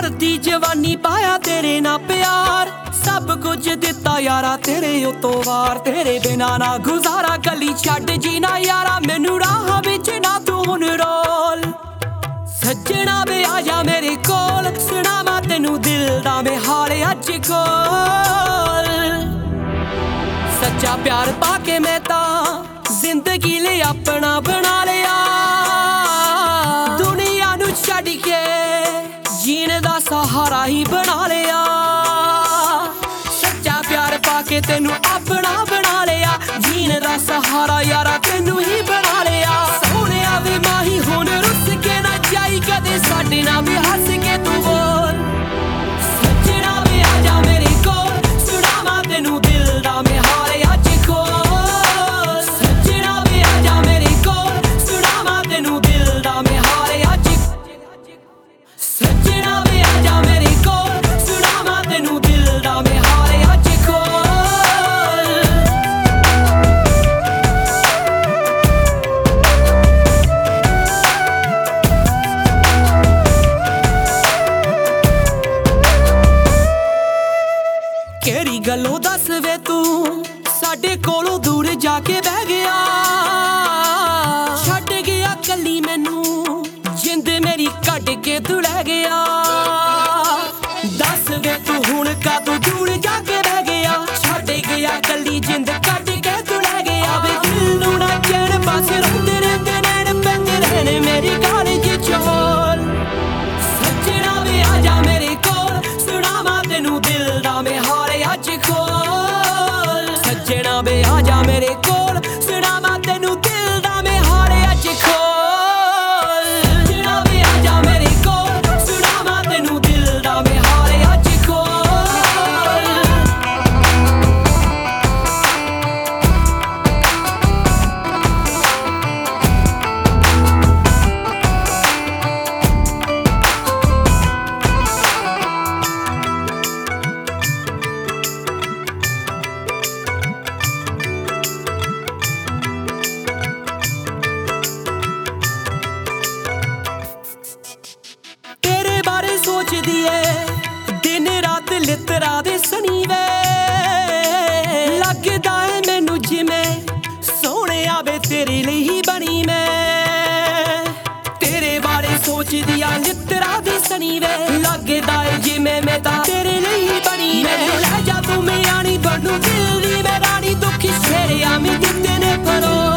ਭਰਦੀ ਜਵਾਨੀ ਪਾਇਆ ਤੇਰੇ ਨਾਲ ਪਿਆਰ ਸਭ ਕੁਝ ਦਿੱਤਾ ਯਾਰਾ ਤੇਰੇ ਉਤੋਂ ਵਾਰ ਤੇਰੇ ਬਿਨਾ ਨਾ ਗੁਜ਼ਾਰਾ ਗਲੀ ਛੱਡ ਜੀਣਾ ਯਾਰਾ ਮੈਨੂੰ ਰਾਹਾਂ ਵਿੱਚ ਨਾ ਤੂੰ ਹੁਣ ਰੋਲ ਸੱਜਣਾ ਵੇ ਆ ਜਾ ਮੇਰੇ ਕੋਲ ਸੁਣਾਵਾਂ ਤੈਨੂੰ ਦਿਲ ਦਾ ਮੈਂ ਹਾਲ ਅੱਜ ਕੋਲ ਸੱਚਾ ਪਿਆਰ ਪਾ ਕੇ ਮੈਂ ਤਾਂ ਜ਼ਿੰਦਗੀ ਲਈ ਆਪਣਾ ਬਣਾ ਲਿਆ ਦੁਨੀਆ ਨੂੰ ਛੱਡ ਕੇ ਜੀਣ ਦਾ ਸਹਾਰਾ ਹੀ ਬਣਾ ਲਿਆ ਸੱਚਾ ਪਿਆਰ ਪਾ ਕੇ ਤੈਨੂੰ ਆਪਣਾ ਬਣਾ ਲਿਆ ਜੀਣ ਦਾ ਸਹਾਰਾ ਯਾਰਾ ਤੈਨੂੰ ਹੀ ਬਣਾ ਲਿਆ ਸੋਹਣਿਆ ਵੇ ਮਾਹੀ ਹੁਣ ਰੁੱਸ ਕੇ ਨਾ ਜਾਈ ਕਦੇ ਸਾਡੇ ਨਾਲ ਵੀ ਹੱਸ ਕੇ ਤੂੰ ਬੋਲ ਸੱਜਣਾ ਵੇ ਆ ਜਾ ਮੇਰੇ ਕੋਲ ਸੁਣਾਵਾਂ ਤੈਨੂੰ ਦਿਲ ਦਾ ਮੈਂ ਹਾਲ ਅੱਜ ਕੋਲ ਸੱਜਣਾ ਵੇ ਆ ਜਾ ਮੇਰੇ ਕੋਲ ਸੁਣਾਵਾਂ ਤੈਨੂੰ ਦਿਲ ਦਾ ਮੈਂ ਹਾਲ ਅੱਜ ਸੱਜਣਾ ਵੇ ਆ ਜਾ ਮੇਰੇ ਕੋਲ ਸੁਣਾਵਾਂ ਤੈਨੂੰ ਦਿਲ ਦਾ ਮੈਂ ਹਾਲ ਅੱਜ ਕੋਲ ਕਿਹੜੀ ਗੱਲੋਂ ਦੱਸ ਵੇ ਤੂੰ ਸਾਡੇ ਕੋਲੋਂ ਦੂਰ ਜਾ ਕੇ ਬਹਿ ਗਿਆ ਛੱਡ ਗਿਆ ਕੱਲੀ ਮੈਨੂੰ ਜਿੰਦ ਮੇਰੀ ਕੱਢ ਕੇ ਤੂੰ ਲੈ ਗਿਆ ਦੱਸ ਵੇ ਤੂੰ ਹੁਣ ਕਾਹਤੋਂ ਦੂਰ ਜਾ ਕੇ ਬਹਿ ਗਿਆ ਛੱਡ ਗਿਆ ਕੱਲੀ ਜਿੰਦ ਕੱਢ ਕੇ ਤੂੰ ਲੈ ਗਿਆ ਵੇ ਦਿਲ ਨੂੰ ਨਾ ਚੈਨ ਬਸ ਰੋਂਦੇ ਰਹਿੰਦੇ ਨੈਣ ਪੈਂਦੇ ਰਹਿਣ ਮੇਰੀ ਗਾਲ ਚ ਚੋਲ ਸੱਜਣਾ ਵੇ ਆ ਜਾ ਮੇਰੇ ਕੋਲ ਸੁਣਾਵਾਂ ਤੈਨੂੰ ਦਿਲ ਦਾ ਮੈਂ ਹਾਲ ਅੱਜ ਕੋਲ ਸੱਜਣਾ ਵੇ ਆ ਜਾ ਮੇਰੇ ਕੋਲ ਸੁਣਾਵਾਂ ਤੈਨੂੰ ਦਿਲ ਦਾ ਮੈਂ ਹਾਲ ਅੱਜ ਕੋਲ ਸੱਜਣਾ ਵੇ ਆ ਜਾ ਮੇਰੇ ਕੋਲ ਸੁਣਾਵਾਂ ਤੈਨੂੰ ਦਿਲ ਦਾ ਮੈਂ ਹਾਲ ਅੱਜ ਕੋਲ ਤੇਰੇ ਬਾਰੇ ਸੋਚਦੀ ਏ ਦਿਨ ਰਾਤ ਲਿਤਰਾ ਦੇ ਸਣੀ ਵੇ ਲੱਗਦਾ ਏ ਮੈਨੂੰ ਜਿਵੇਂ ਸੋਹਣਿਆ ਵੇ ਤੇਰੇ ਲਈ ਹੀ ਬਣੀ ਮੈਂ ਤੇਰੇ ਬਾਰੇ ਸੋਚਦੀ ਆ ਲਿਤਰਾ ਦੇ ਸਣੀ ਵੇ ਲੱਗਦਾ ਏ ਜਿਵੇਂ ਮੈਂ ਤਾਂ ਤੇਰੇ ਲਈ ਹੀ ਬਣੀ ਮੈਂ ਲੈ ਜਾ ਤੂੰ ਮਿਆਣੀ ਬਣੂ ਦਿਲ ਦੀ ਮੈਂ ਰਾਣੀ ਦੁੱਖੀ ਛੇੜਿਆ ਮੈਂ ਦਿੱਤੇ ਨੇ ਪਰੋ